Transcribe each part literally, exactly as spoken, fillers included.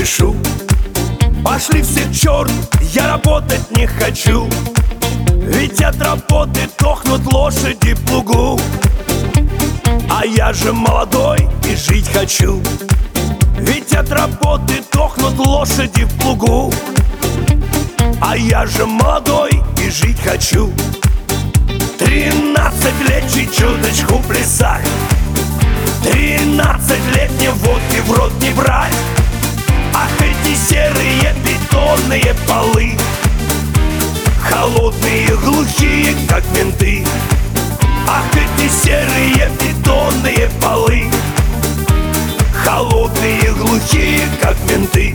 спешу. Пошли все к черту, я работать не хочу. Ведь от работы дохнут лошади в плугу. А я же молодой и жить хочу. Ведь от работы дохнут лошади в плугу. А я же молодой и жить хочу. Тринадцать лет чуть-чуточку плясать, тринадцать лет мне водки в рот не брать. Ах, эти серые бетонные полы, холодные, глухие, как менты. Ах, эти серые бетонные полы, холодные, глухие, как менты.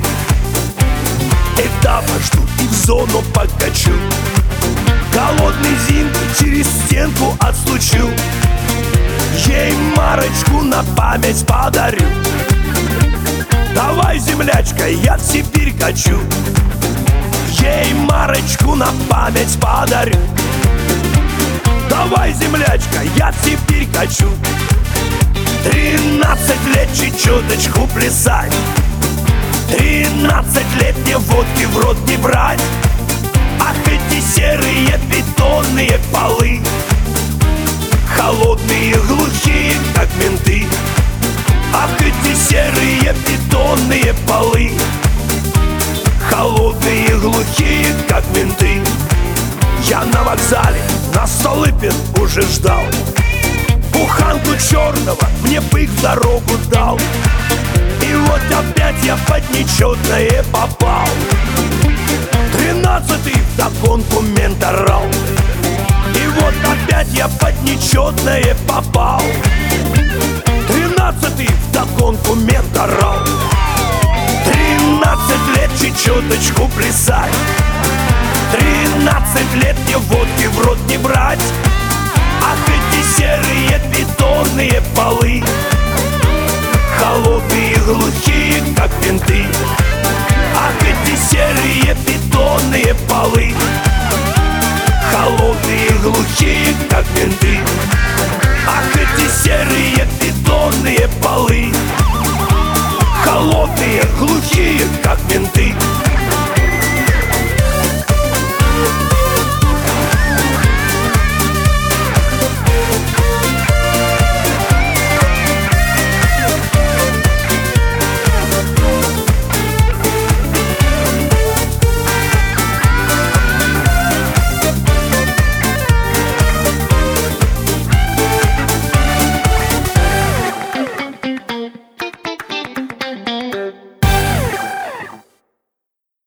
Этапа жду и в зону покачу. Голодный зимку через стенку отстучу. Ей марочку на память подарю. Давай, землячка, я в Сибирь качу. Ей марочку на память подарю. Давай, землячка, я в Сибирь качу. Тринадцать лет чуть-чуточку плясать, тринадцать лет мне водки в рот не брать. Ах, эти серые бетонные полы, холодные, глухие, как менты. Ах, эти серые бетонные полы, холодные, глухие, как менты. Я на вокзале на Столыпин уже ждал. Буханку черного мне бык в дорогу дал. И вот опять я под нечетное попал. Тринадцатый вдогонку мент орал. И вот опять я под нечетное попал. Тринадцатый вдогонку мент орал. Тринадцать лет чуть-чуточку плясать, тринадцать лет мне водки в рот не брать. Ах, эти серые бетонные полы, холодные, глухие, как винты. Ах, эти серые бетонные полы,